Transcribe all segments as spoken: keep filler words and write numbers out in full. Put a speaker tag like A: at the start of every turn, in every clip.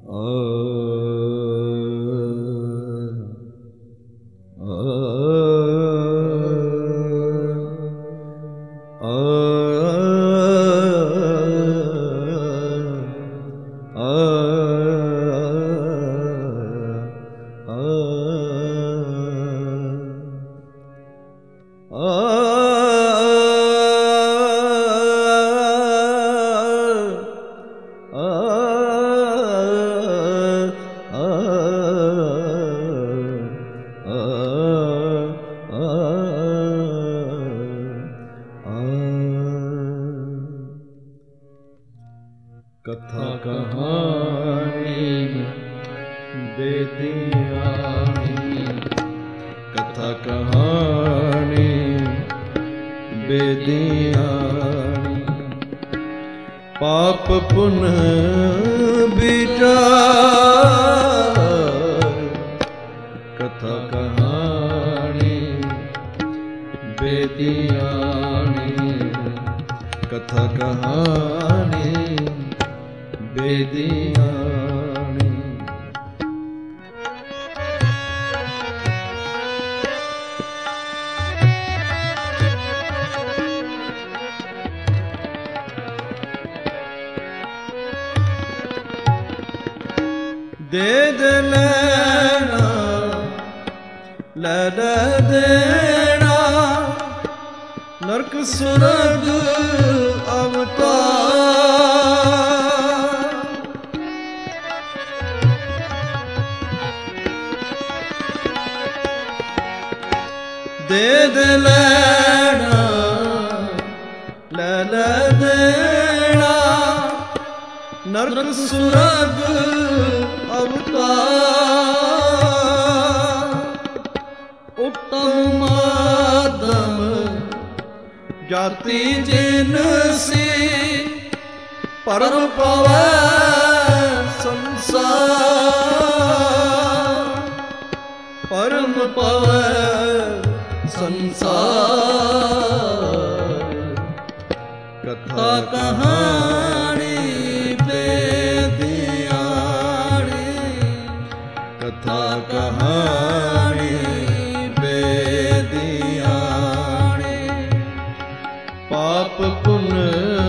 A: कथा कहानी बेदियानी, कथा कहानी बेदियानी, पाप पुण्य विचार। कथा कहानी बेदियानी, कथा कहानी बेदियानी। दे दे लेना ले दे देना, नरक सुरग अवतार। दे दे लेना ले ले देना, नरक सुरग अवतार। उत्तम माधम जाति जिनसी, परम पवै संसार। परम पवै संसार। कथा कहानी बेदियानी, कथा कहानी बेदियानी, पाप पुण्य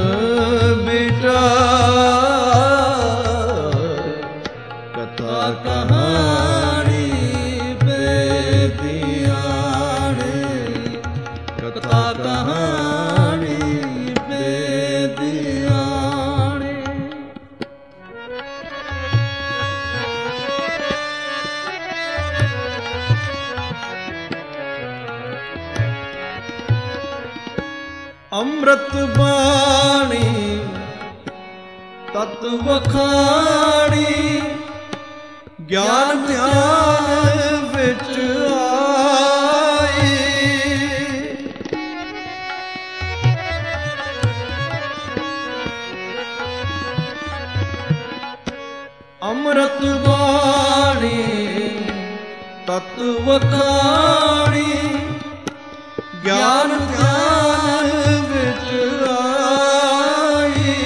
A: विचार। कथा कहानी बेदियानी, कथा कहानी बेदियानी। अमृत बाणी तत्व खाणी, ज्ञान ध्यान विच आई। अमृत बाणी तत्व खाणी, ज्ञान ध्यान विच आई।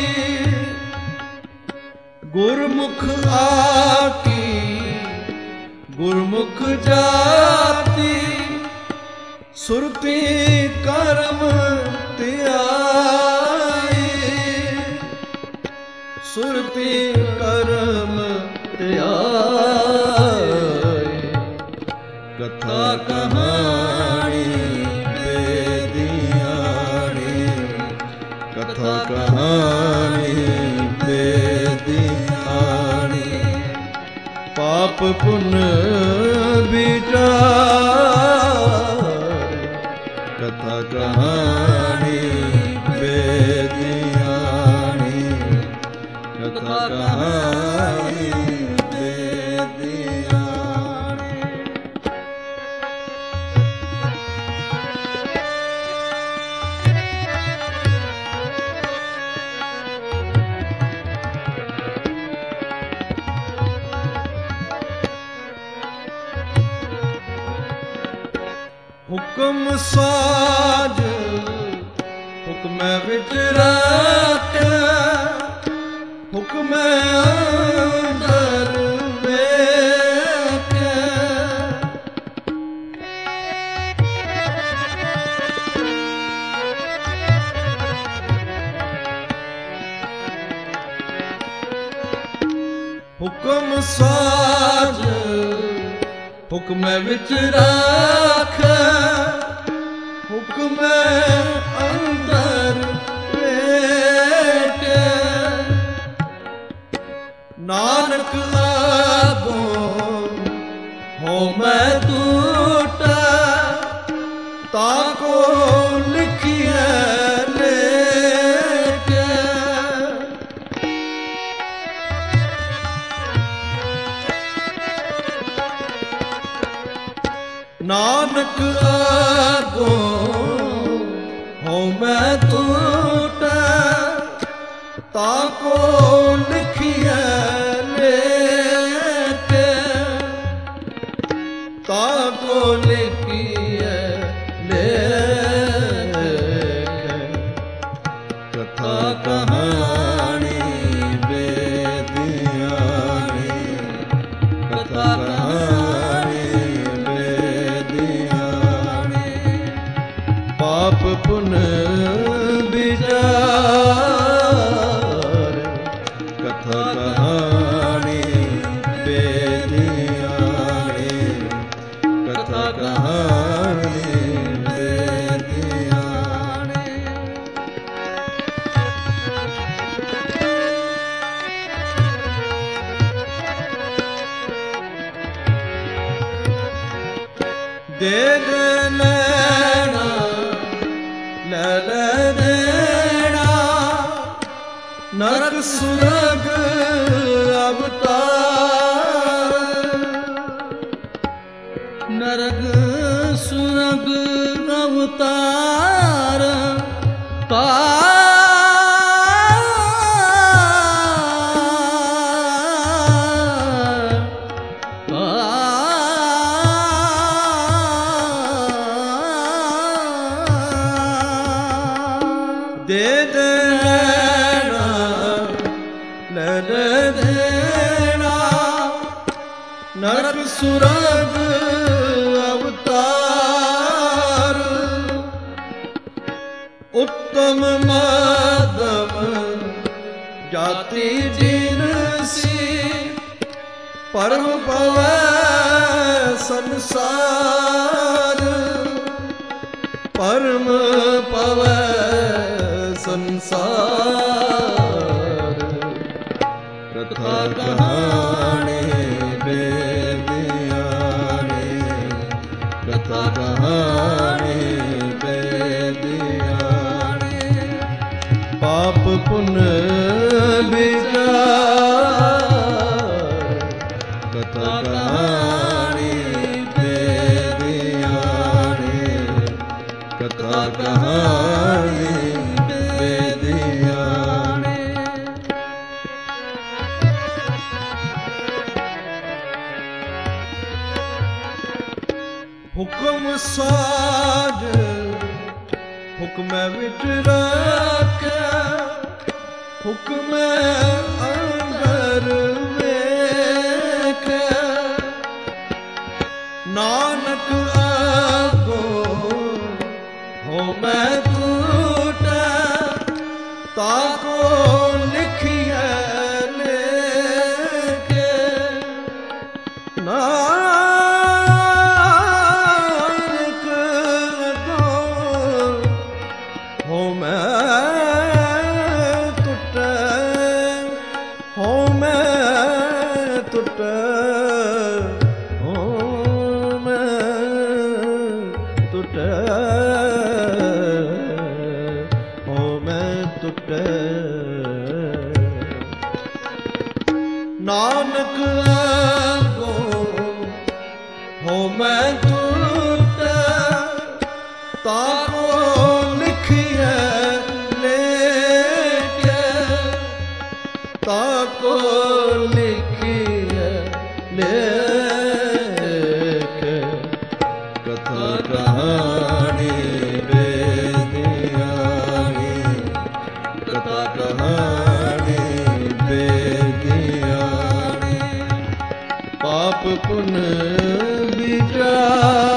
A: गुरमुख आकी गुरमुख जाति, सुरती कर्म त्याई। सुरती कर्म त्याई। कथा कहानी बेदियानी, कथा कहानी बेदियानी, पाप पुण्य विचार। कथा कहानी बेदियानी, कथा कहानी बेदियानी। हुक्म साज हुक्म विच रख, हुक्म अंदर ਹੁਕਮ ਸਾਜ ਹੁਕਮੈ ਵਿੱਚ ਰਾਖ, ਹੁਕਮੈ ਅੰਦਰ ਵੇਖ। ਨਾਨਕ ਆਗੋਂ ਹੋਮੈ ਟੂਟਾ, ਤਾਕੋ ਲਿਖਿਐ ਲੇਖ। ਨਾਨਕ ਆਗੋਂ ਹੋਮੈ ਟੂਟਾ, ਤਾਕੋ ਲਿਖਿਐ ਲੇਖ। ਤਾਕੋ ਲਿਖਿਐ ਲੇਖ। ਕਥਾ ਕਹਾਣੀ ਬੇਦਿਆਣੀ, ਕਥਾ ਕਹਾਣੀ ਬੇਦਿਆਣੀ। ਪਾਪ ਪੁਨ ਵਿਚਾਰ, ਕਥਾ ਕਹਾਣੀ ਬੇਦਿਆਣੀ, ਕਥਾ ਕਹਾਣੀ ਬੇਦਿਆਣੀ। ਦੇ ਦੇ ਨੈਣਾ ਲੈ ਲੈ ਦੇਣਾ, ਨਰਕ ਸੁਰਗ ਅਵਤਾਰ।
B: ਨਰਕ ਸੁਰਗ ਅਵਤਾਰ, ਤਾਰ
A: ਦੇ ਦੇ ਨੈਣਾ ਲੈ ਲੈ ਦੇਣਾ, ਨਰਕ ਸੁਰਗ ਅਵਤਾਰ। ਉੱਤਮ ਮਧਮ ਜਾਤੀ ਜਿਨਸੀ, ਪਰਮ ਪਵੈ ਸੰਸਾਰ। ਪਰਮ ਪਵੈ ਸੰਸਾਰ। ਕਥਾ ਕਹਾਣੀ ਬੇਦਿਆਣੀ, ਕਥਾ ਕਹਾਣੀ ਬੇਦਿਆਣੀ। ਪਾਪ ਪੁਨ ਵਿਚਾਰ, ਕਥਾ ਕਹਾਣੀ ਬੇਦਿਆਣੀ, ਕਥਾ ਕਹਾਣੀ ਬੇਦਿਆਣੀ। ਹੁਕਮ ਸਾਜ ਹੁਕਮੈ ਵਿੱਚ ਰਾਖ, ਹੁਕਮੈ ਅੰਦਰ ਵੇਖ। ਨਾਨਕ ਆਗੋਂ ਹੋਮੈ ਟੂਟਾ, ਤਾਕੋ ਲਿਖਿਐ ਲੇਖ। ਨਾਨਕ ਆਗੋਂ ਹੋਮੈ ਟੂਟਾ, ਹੋਮੈ ਟੂਟਾ, ਹੋਮੈ ਟੂਟਾ, ਹੋਮੈ ਟੂਟਾ। ਨਾਨਕ ਆਗੋਂ ਹੋਮੈ ਟੂਟਾ, ਤਾਕੋ ਲਿਖਿਐ ਲੇਖ। ਤਾਕੋ ਲਿਖਿਐ ਲੇਖ। ਕਥਾ ਕਹਾਣੀ ਬੇਦਿਆਣੀ, ਕਥਾ ਕਹਾਣੀ ਬੇਦਿਆਣੀ। ਪਾਪ ਪੁਨ ਵਿਚਾਰ,